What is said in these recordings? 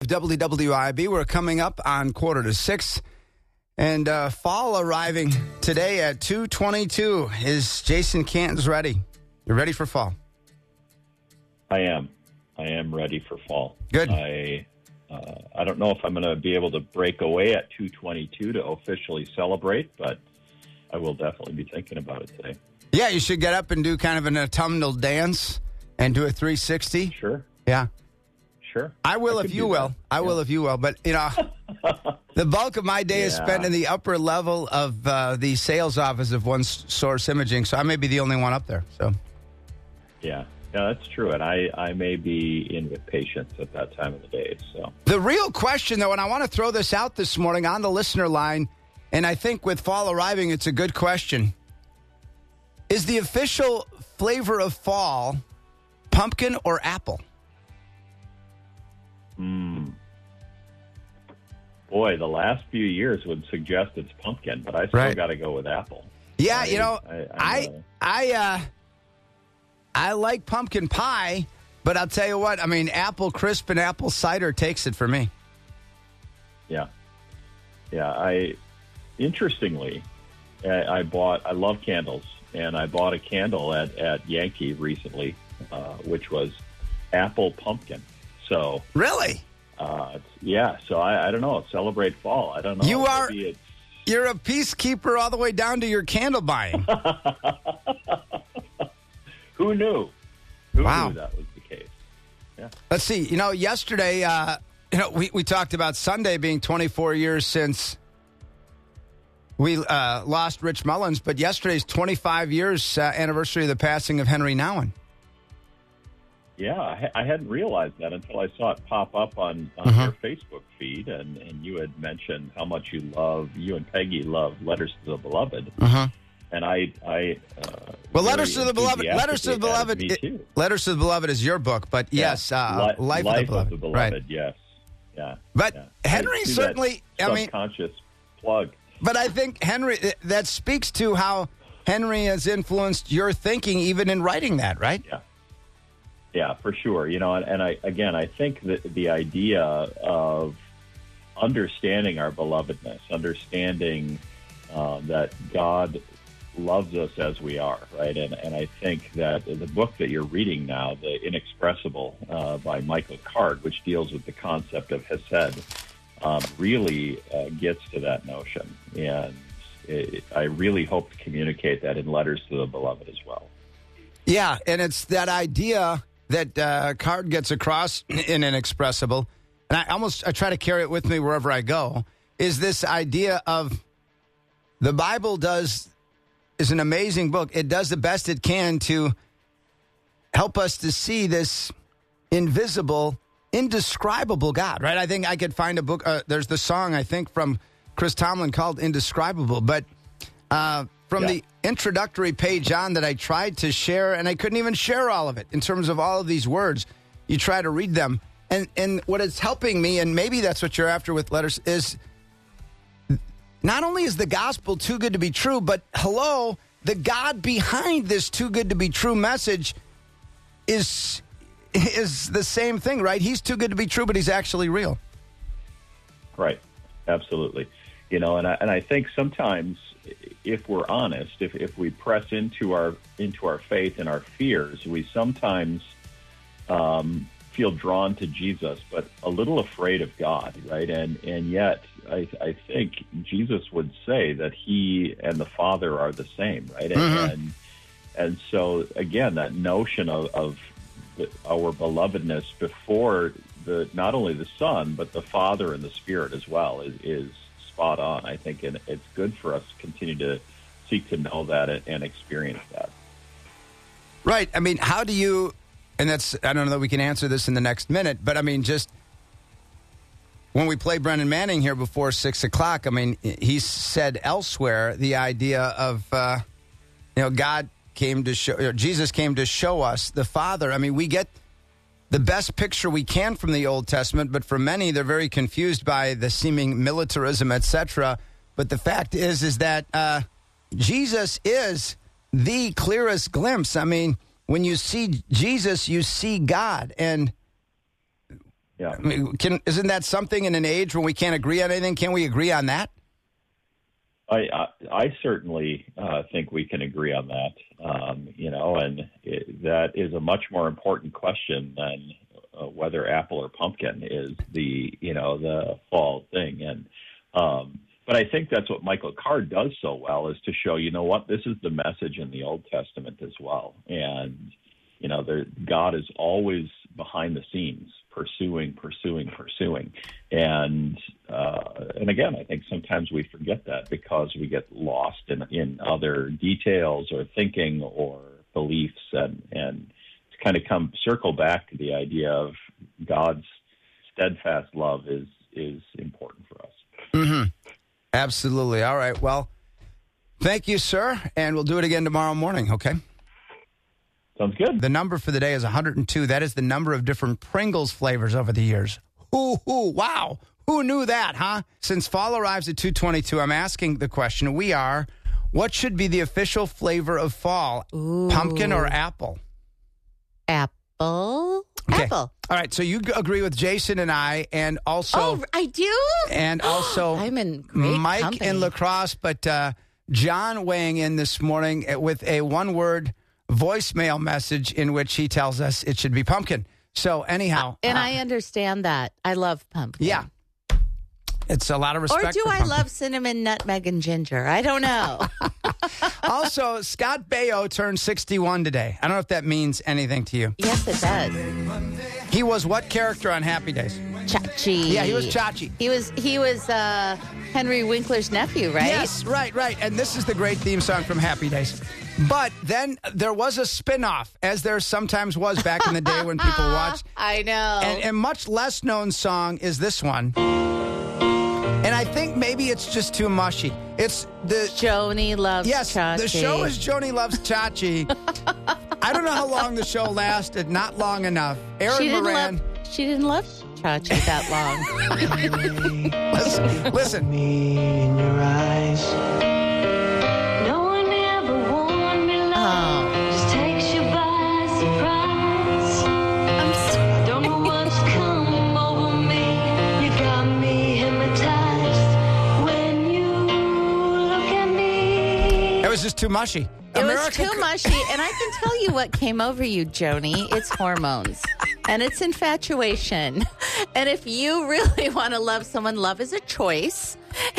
WWIB. We're coming up on 5:45. And fall arriving today at 2:22. Is Jason Cantons ready? You're ready for fall? I am ready for fall. Good. I don't know if I'm going to be able to break away at 2:22 to officially celebrate, but I will definitely be thinking about it today. Yeah, you should get up and do kind of an autumnal dance and do a 360. Sure. Yeah. Sure. I will if you will. I will if you will. But, you know, the bulk of my day is spent in the upper level of the sales office of One Source Imaging, so I may be the only one up there. So, yeah, that's true. And I may be in with patients at that time of the day. So the real question, though, and I want to throw this out this morning on the listener line, and I think with fall arriving, it's a good question. Is the official flavor of fall pumpkin or apple? Boy, the last few years would suggest it's pumpkin, but I still got to go with apple. Yeah, I like pumpkin pie, but I'll tell you what, I mean, apple crisp and apple cider takes it for me. Yeah. Interestingly, I love candles, and I bought a candle at Yankee recently, which was apple pumpkin. So really? So I don't know. Celebrate fall. I don't know. You're a peacekeeper all the way down to your candle buying. Who knew? Who knew that was the case? Yeah. Let's see. You know, yesterday, we talked about Sunday being 24 years since we lost Rich Mullins, but yesterday's 25 years anniversary of the passing of Henry Nouwen. Yeah, I hadn't realized that until I saw it pop up on your Facebook feed, and you had mentioned how much you and Peggy love Letters to the Beloved. And Letters to the Beloved. Letters to the Beloved is your book, but yes, Life of the Beloved. Right. Yes, yeah. But Henry certainly, subconscious plug. But I think Henry, that speaks to how Henry has influenced your thinking, even in writing that, right? Yeah. Yeah, for sure. You know, and I think that the idea of understanding our belovedness, understanding that God loves us as we are, right? And I think that the book that you're reading now, The Inexpressible by Michael Card, which deals with the concept of Hesed, really gets to that notion. And I really hope to communicate that in Letters to the Beloved as well. Yeah, and it's that idea that Card gets across in Inexpressible, and I try to carry it with me wherever I go, is this idea of the Bible is an amazing book. It does the best it can to help us to see this invisible, indescribable God, right? I think I could find a book. There's the song, I think, from Chris Tomlin called Indescribable, but from the introductory page on that I tried to share, and I couldn't even share all of it in terms of all of these words. You try to read them. And what is helping me, and maybe that's what you're after with Letters, is not only is the gospel too good to be true, but the God behind this too good to be true message is the same thing, right? He's too good to be true, but he's actually real. Right. Absolutely. You know, and I think sometimes, if we're honest, if we press into our faith and our fears, we sometimes feel drawn to Jesus, but a little afraid of God, right? And yet, I think Jesus would say that he and the Father are the same, right? And so again, that notion of our belovedness before not only the Son but the Father and the Spirit as well is spot on, I think, and it's good for us to continue to seek to know that and experience that. Right. I mean, how do you, and I don't know that we can answer this in the next minute, but I mean, just when we play Brendan Manning here before 6 o'clock, I mean, he said elsewhere the idea of, God came to show, Jesus came to show us the Father. I mean, we get the best picture we can from the Old Testament, but for many, they're very confused by the seeming militarism, etc. But the fact is that Jesus is the clearest glimpse. I mean, when you see Jesus, you see God. And Yeah. I mean, isn't that something in an age when we can't agree on anything? Can we agree on that? I certainly think we can agree on that, and that is a much more important question than whether apple or pumpkin is the fall thing. And but I think that's what Michael Card does so well, is to show, what, this is the message in the Old Testament as well. And, God is always behind the scenes, pursuing. And again, I think sometimes we forget that because we get lost in other details or thinking or beliefs, and to kind of circle back to the idea of God's steadfast love is important for us. Mm-hmm. Absolutely. All right. Well, thank you, sir. And we'll do it again tomorrow morning, okay? Sounds good. The number for the day is 102. That is the number of different Pringles flavors over the years. Wow. Who knew that, huh? Since fall arrives at 2:22, I'm asking the question, what should be the official flavor of fall? Ooh. Pumpkin or apple? Apple. Okay. Apple. All right, so you agree with Jason and I, and also... Oh, I do? And also I'm in great Mike company. in La Crosse, but John weighing in this morning with a one-word voicemail message in which he tells us it should be pumpkin. So anyhow... And I understand that. I love pumpkin. Yeah. It's a lot of respect Or do for I pumpkin. love cinnamon, nutmeg, and ginger? I don't know. Also, Scott Baio turned 61 today. I don't know if that means anything to you. Yes, it does. He was what character on Happy Days? Chachi. Yeah, he was Chachi. He was Henry Winkler's nephew, right? Yes, right. And this is the great theme song from Happy Days. But then there was a spin-off, as there sometimes was back in the day when people watched. I know. And a much less known song is this one. And I think maybe it's just too mushy. It's the... Joni Loves Chachi. The show is Joni Loves Chachi. I don't know how long the show lasted. Not long enough. Aaron Moran... She didn't love Chachi that long. Listen. Me in your eyes. No one ever warned me, love. Just takes you by surprise. I don't know what's come over me. You got me hypnotized when you look at me. It was just too mushy. It was too mushy, and I can tell you what came over you, Joni. It's hormones, and it's infatuation. And if you really want to love someone, love is a choice.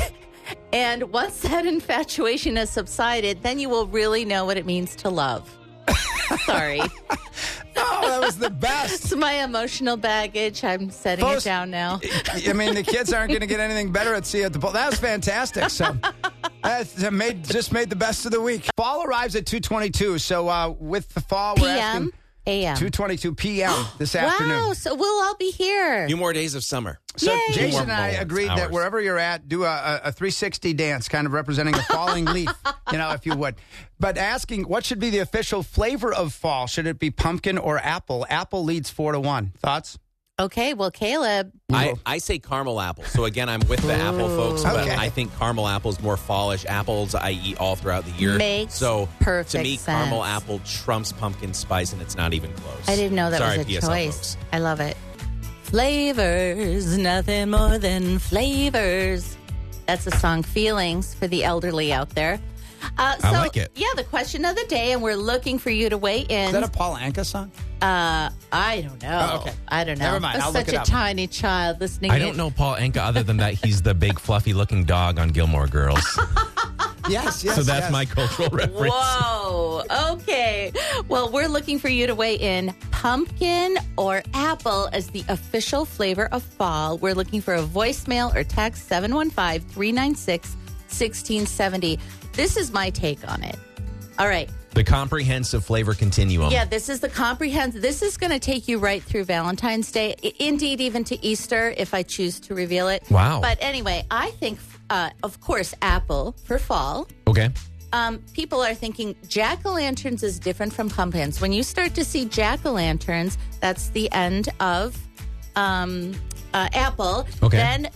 And once that infatuation has subsided, then you will really know what it means to love. Sorry. Oh, that was the best. It's my emotional baggage. I'm setting it down now. I mean, the kids aren't going to get anything better at See at the Bowl. That was fantastic. So that just made the best of the week. Fall arrives at 2:22. So with the fall, we're asking... AM. 2:22 p.m. this afternoon. Wow, so we'll all be here. A few more days of summer. So Yay. Jason and I Moments, agreed that wherever you're at, do a 360 dance, kind of representing a falling leaf, if you would. But asking, what should be the official flavor of fall? Should it be pumpkin or apple? Apple leads 4-1. Thoughts? Okay, well, Caleb. I say caramel apple. So again, I'm with the apple folks, but Okay. I think caramel apple is more fallish. Apples I eat all throughout the year. Makes to perfect me, sense. caramel apple trumps pumpkin spice, and it's not even close. I didn't know that Sorry, was a PSL choice. folks. I love it. Flavors, nothing more than flavors. That's the song Feelings for the elderly out there. I like it. Yeah, the question of the day, and we're looking for you to weigh in. Is that a Paul Anka song? I don't know. Oh, okay. I don't know. Never mind. I'm I'll look such it a up. tiny child listening. I don't know Paul Anka other than that he's the big fluffy looking dog on Gilmore Girls. Yes. So that's my cultural reference. Whoa. Okay. Well, we're looking for you to weigh in pumpkin or apple as the official flavor of fall. We're looking for a voicemail or text 715-396-1670. This is my take on it. All right. The comprehensive flavor continuum. Yeah, this is the comprehensive. This is going to take you right through Valentine's Day. Indeed, even to Easter, if I choose to reveal it. Wow. But anyway, I think, of course, apple for fall. Okay. People are thinking jack-o'-lanterns is different from pumpkins. When you start to see jack-o'-lanterns, that's the end of apple. Okay. Then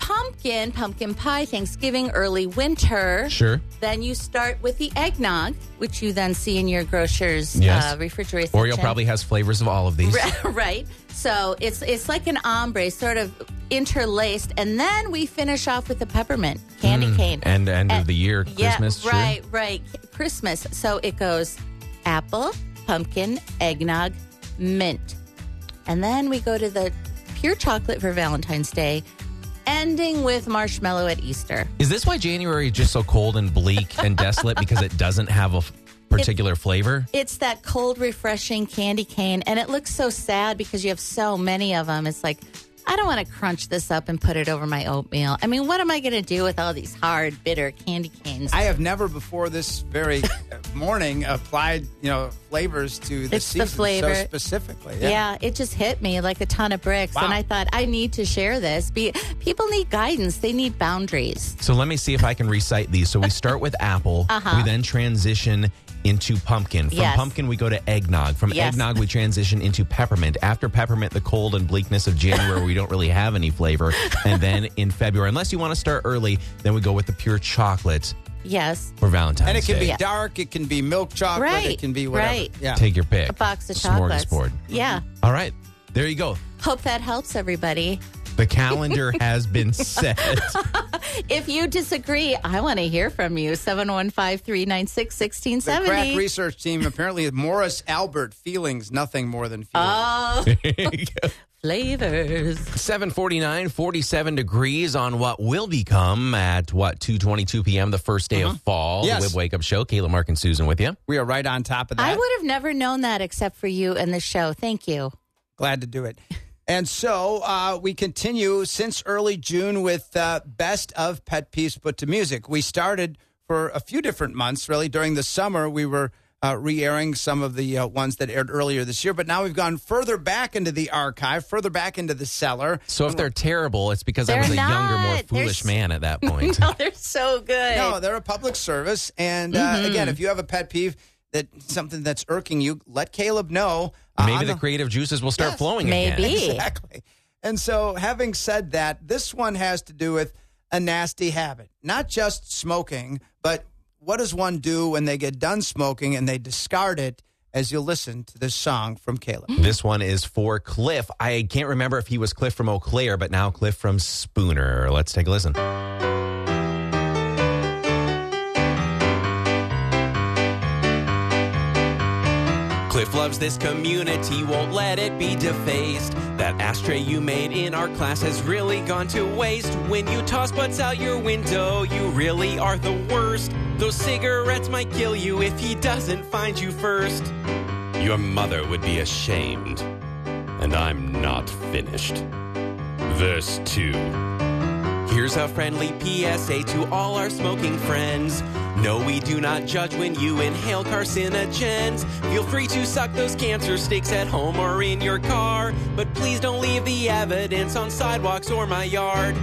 pumpkin pie, Thanksgiving, early winter. Sure. Then you start with the eggnog, which you then see in your grocer's Yes. refrigerator Oreo section. probably has flavors of all of these. Right. So it's like an ombre, sort of interlaced. And then we finish off with the peppermint candy cane. And end of the year, Christmas. Yeah, right. Christmas. So it goes apple, pumpkin, eggnog, mint. And then we go to the pure chocolate for Valentine's Day, ending with marshmallow at Easter. Is this why January is just so cold and bleak and desolate? Because it doesn't have a particular flavor? It's that cold, refreshing candy cane. And it looks so sad because you have so many of them. It's like, I don't want to crunch this up and put it over my oatmeal. I mean, what am I going to do with all these hard, bitter candy canes? I have never before this very morning applied, flavors to the It's the season flavor. so specifically. Yeah, it just hit me like a ton of bricks. Wow. And I thought, I need to share this. People need guidance. They need boundaries. So let me see if I can recite these. So we start with apple. We then transition into pumpkin. From Yes. pumpkin, we go to eggnog. From Yes. eggnog, we transition into peppermint. After peppermint, the cold and bleakness of January, we don't really have any flavor. And then in February, unless you want to start early, then we go with the pure chocolate Yes. for Valentine's And it can Day. be dark, it can be milk chocolate, Right, it can be whatever. right. Yeah. Take your pick. A box of chocolates. Smorgasbord. Yeah. All right. There you go. Hope that helps everybody. The calendar has been set. If you disagree, I want to hear from you. 715-396-1670. The crack research team apparently Morris Albert feelings, nothing more than feelings. Oh, flavors. 7:49, 47 degrees on what will become at 2:22 p.m. the first day of fall. Yes. The Wib Wake Up Show. Caleb, Mark, and Susan with you. We are right on top of that. I would have never known that except for you and the show. Thank you. Glad to do it. And so we continue since early June with Best of Pet Peeves Put to Music. We started for a few different months, really. During the summer, we were re-airing some of the ones that aired earlier this year. But now we've gone further back into the archive, further back into the cellar. So if they're terrible, it's because I They're was a younger, more not. foolish They're man at that point. No, they're so good. No, they're a public service. And again, if you have a pet peeve, that something that's irking you, let Caleb know. Maybe on the creative juices will start Yes. flowing Maybe. again. Exactly. And so, having said that, this one has to do with a nasty habit. Not just smoking, but what does one do when they get done smoking and they discard it, as you listen to this song from Caleb. This one is for Cliff. I can't remember if he was Cliff from Eau Claire, but now Cliff from Spooner. Let's take a listen. Cliff loves this community, won't let it be defaced. That ashtray you made in our class has really gone to waste. When you toss butts out your window, you really are the worst. Those cigarettes might kill you if he doesn't find you first. Your mother would be ashamed. And I'm not finished. Verse 2. Here's a friendly PSA to all our smoking friends. No, we do not judge when you inhale carcinogens. Feel free to suck those cancer sticks at home or in your car, but please don't leave the evidence on sidewalks or my yard.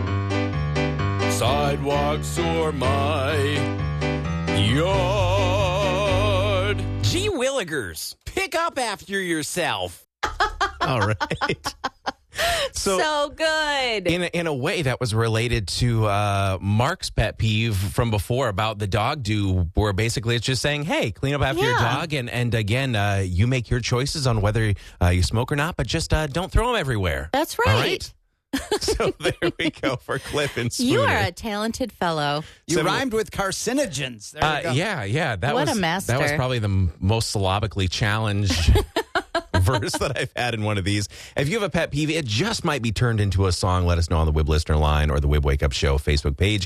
Sidewalks or my yard. Gee Willigers, pick up after yourself. All right. So good. In a way, that was related to Mark's pet peeve from before about the dog do, where basically it's just saying, hey, clean up after your Yeah. dog. And again, you make your choices on whether you smoke or not, but just don't throw them everywhere. That's All right. So there we go for Cliff and Spooner. You are a talented fellow. You So- rhymed with carcinogens. There you go. Yeah. That What was a master. That was probably the most syllabically challenged verse that I've had in one of these. If you have a pet peeve, it just might be turned into a song. Let us know on the Wib Listener line or the Wib Wake Up Show Facebook page,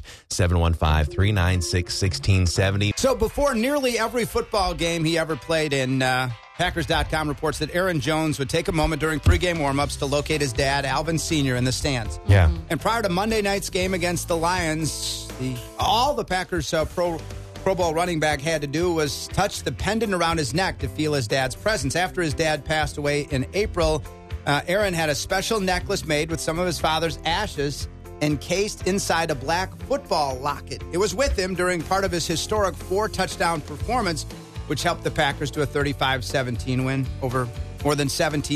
715-396-1670. So before nearly every football game he ever played in, Packers.com reports that Aaron Jones would take a moment during pregame warmups to locate his dad, Alvin Sr., in the stands. Yeah. And prior to Monday night's game against the Lions, all the Packers Pro Bowl running back had to do was touch the pendant around his neck to feel his dad's presence. After his dad passed away in April, Aaron had a special necklace made with some of his father's ashes encased inside a black football locket. It was with him during part of his historic 4-touchdown performance, which helped the Packers to a 35-17 win over more than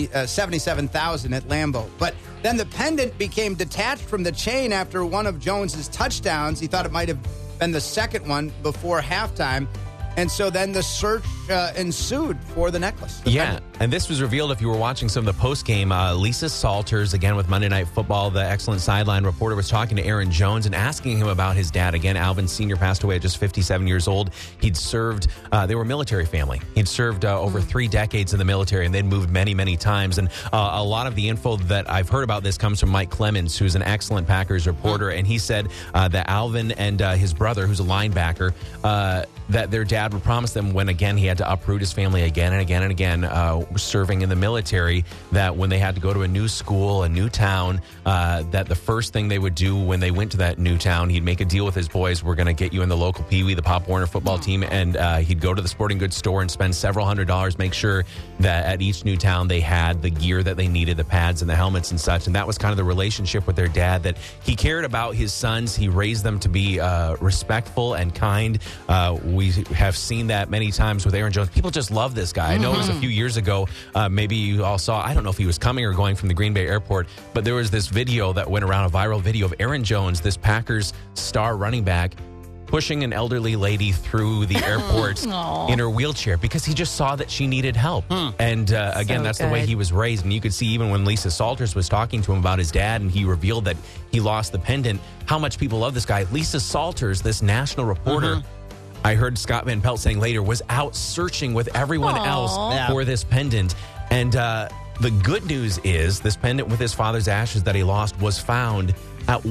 77,000 at Lambeau. But then the pendant became detached from the chain after one of Jones's touchdowns. He thought it might have been the second one before halftime. And so then the search ensued for the necklace. Yeah, and this was revealed if you were watching some of the post-game. Lisa Salters, again with Monday Night Football, the excellent sideline reporter, was talking to Aaron Jones and asking him about his dad. Again, Alvin Sr. passed away at just 57 years old. He'd served, they were a military family. He'd served over 3 decades in the military and then moved many, many times. And a lot of the info that I've heard about this comes from Mike Clemens, who's an excellent Packers reporter. And he said that Alvin and his brother, who's a linebacker, that their dad would promise them when, again, he had to uproot his family again and again and again, serving in the military, that when they had to go to a new school, a new town, that the first thing they would do when they went to that new town, he'd make a deal with his boys. We're going to get you in the local Pee Wee, the Pop Warner football team. And he'd go to the sporting goods store and spend several $100s, make sure that at each new town they had the gear that they needed, the pads and the helmets and such. And that was kind of the relationship with their dad, that he cared about his sons. He raised them to be respectful and kind. We have seen that many times with Aaron Jones. People just love this guy. I know it was a few years ago. Maybe you all saw, I don't know if he was coming or going from the Green Bay airport, but there was this video that went around, a viral video of Aaron Jones, this Packers star running back, pushing an elderly lady through the airport in her wheelchair because he just saw that she needed help. And again, that's the way he was raised. And you could see even when Lisa Salters was talking to him about his dad and he revealed that he lost the pendant, how much people love this guy. Lisa Salters, this national reporter, I heard Scott Van Pelt saying later, was out searching with everyone else for this pendant. And the good news is this pendant with his father's ashes that he lost was found at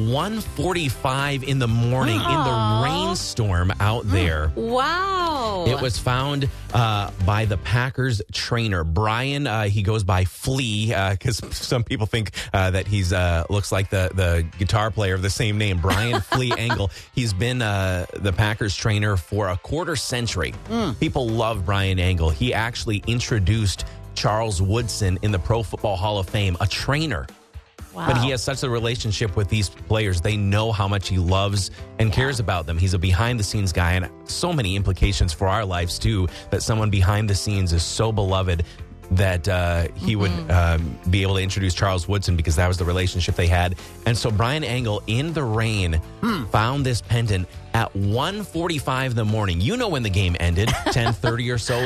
1:45 in the morning in the rainstorm out there. Wow. It was found by the Packers trainer, Brian. He goes by Flea because some people think that he's looks like the guitar player of the same name, Brian Flea Engel. He's been the Packers trainer for a quarter century. People love Brian Engel. He actually introduced Charles Woodson in the Pro Football Hall of Fame, a trainer. Wow. But he has such a relationship with these players. They know how much he loves and cares about them. He's a behind-the-scenes guy, and so many implications for our lives, too, that someone behind the scenes is so beloved that he would be able to introduce Charles Woodson because that was the relationship they had. And so Brian Engel, in the rain, found this pendant at 1:45 in the morning. You know when the game ended, 10:30 or so,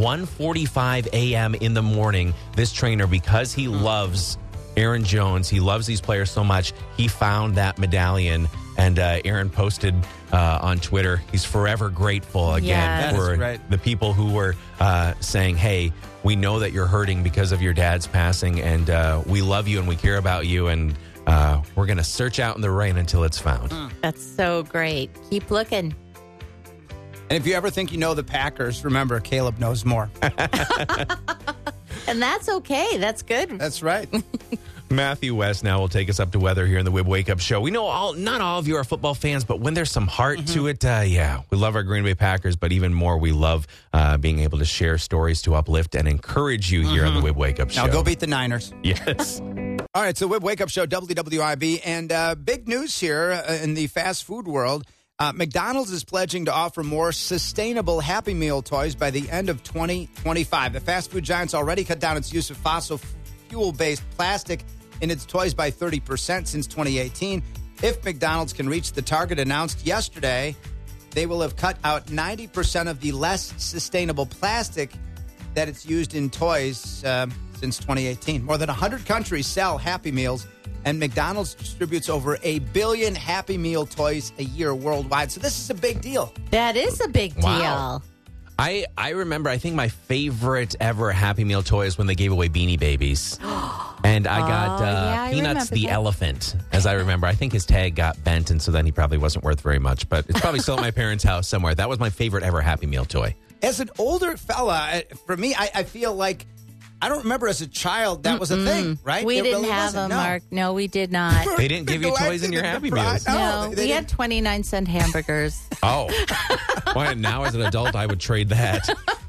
1:45 a.m. in the morning. This trainer, because he loves Aaron Jones, he loves these players so much, he found that medallion. And Aaron posted on Twitter, he's forever grateful again for the people who were saying, hey, we know that you're hurting because of your dad's passing, and we love you and we care about you, and we're going to search out in the rain until it's found. That's so great. Keep looking. And if you ever think you know the Packers, remember, Caleb knows more. And that's okay. That's good. That's right. Matthew West now will take us up to weather here in the Wib Wake Up Show. We know not all of you are football fans, but when there's some heart to it, we love our Green Bay Packers, but even more, we love being able to share stories to uplift and encourage you here on the Wib Wake Up Show. Now go beat the Niners. Yes. All right, so Wib Wake Up Show, WWIB, and big news here in the fast food world. McDonald's is pledging to offer more sustainable Happy Meal toys by the end of 2025. The fast food giant's already cut down its use of fossil fuel-based plastic in its toys by 30% since 2018. If McDonald's can reach the target announced yesterday, they will have cut out 90% of the less sustainable plastic that it's used in toys since 2018. More than 100 countries sell Happy Meals, and McDonald's distributes over 1 billion Happy Meal toys a year worldwide. So this is a big deal. That is a big deal. Wow. I remember, I think my favorite ever Happy Meal toy is when they gave away Beanie Babies. And I got Peanuts the elephant, as I remember. I think his tag got bent, and so then he probably wasn't worth very much. But it's probably still at my parents' house somewhere. That was my favorite ever Happy Meal toy. As an older fella, for me, I feel like I don't remember as a child that was a thing, right? We It didn't really have wasn't. them, No. Mark. No, we did not. They didn't give you toys in your Happy Meals. No, they we had didn't. 29-cent hamburgers. Oh. Well, now as an adult, I would trade that.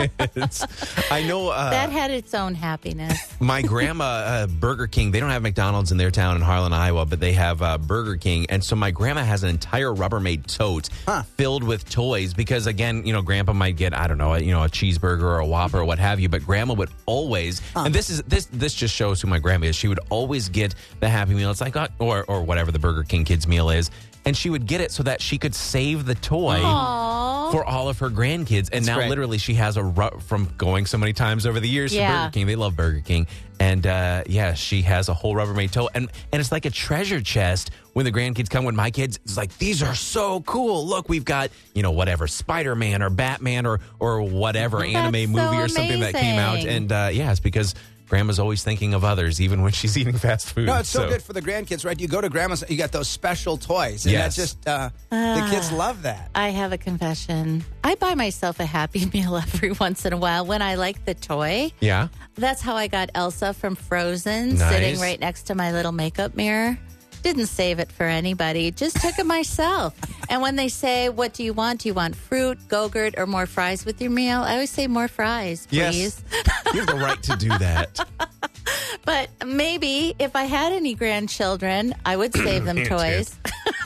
I know that had its own happiness. my grandma, Burger King, they don't have McDonald's in their town in Harlan, Iowa, but they have Burger King. And so my grandma has an entire Rubbermaid tote filled with toys because, again, grandpa might get, I don't know, a cheeseburger or a Whopper or what have you, but grandma would always, and this just shows who my grandma is, she would always get the Happy Meal. It's like, or whatever the Burger King kids meal is. And she would get it so that she could save the toy for all of her grandkids. And now, literally, she has from going so many times over the years to Burger King. They love Burger King. And, she has a whole Rubbermaid tote. And it's like a treasure chest when the grandkids come. When my kids, it's like, these are so cool. Look, we've got, whatever, Spider-Man or Batman or whatever anime movie or something that came out. And, it's because Grandma's always thinking of others, even when she's eating fast food. No, it's so good for the grandkids, right? You go to Grandma's, you got those special toys. And that's just, the kids love that. I have a confession. I buy myself a Happy Meal every once in a while when I like the toy. Yeah? That's how I got Elsa from Frozen sitting right next to my little makeup mirror. Didn't save it for anybody. Just took it myself. And when they say, what do you want? Do you want fruit, Go-Gurt, or more fries with your meal? I always say more fries, please. Yes. You have the right to do that. But maybe if I had any grandchildren, I would save them toys.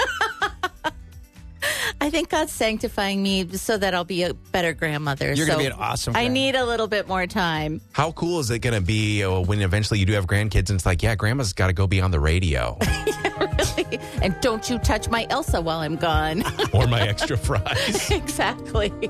I think God's sanctifying me so that I'll be a better grandmother. You're going to be an awesome grandmother. I need a little bit more time. How cool is it going to be when eventually you do have grandkids and it's like, yeah, Grandma's got to go be on the radio. Really? And don't you touch my Elsa while I'm gone. Or my extra fries. Exactly.